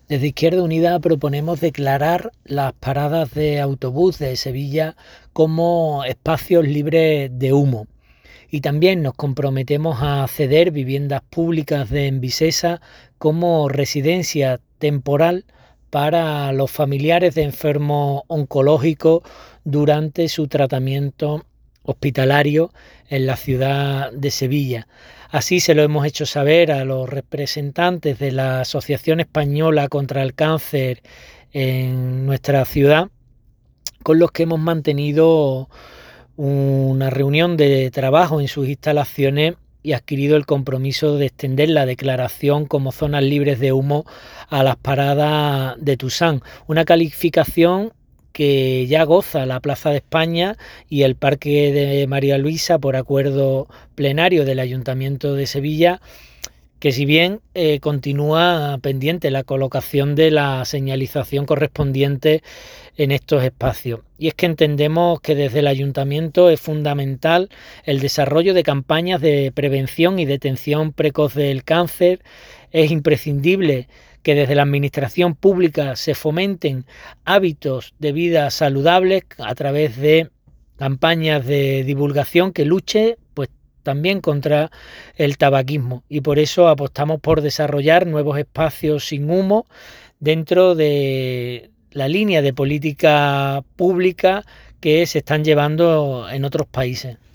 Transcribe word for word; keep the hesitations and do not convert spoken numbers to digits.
Desde Izquierda Unida proponemos declarar las paradas de autobús de Sevilla como espacios libres de humo. Y también nos comprometemos a ceder viviendas públicas de Envisesa como residencia temporal para los familiares de enfermos oncológicos durante su tratamiento hospitalario en la ciudad de Sevilla. Así se lo hemos hecho saber a los representantes de la Asociación Española contra el Cáncer en nuestra ciudad, con los que hemos mantenido una reunión de trabajo en sus instalaciones y adquirido el compromiso de extender la declaración como zonas libres de humo a las paradas de Tusán, una calificación que ya goza la Plaza de España y el Parque de María Luisa por acuerdo plenario del Ayuntamiento de Sevilla, que si bien eh, continúa pendiente la colocación de la señalización correspondiente en estos espacios. Y es que entendemos que desde el Ayuntamiento es fundamental el desarrollo de campañas de prevención y detención precoz del cáncer. Es imprescindible que desde la administración pública se fomenten hábitos de vida saludables a través de campañas de divulgación que luche pues también contra el tabaquismo, y por eso apostamos por desarrollar nuevos espacios sin humo dentro de la línea de política pública que se están llevando en otros países.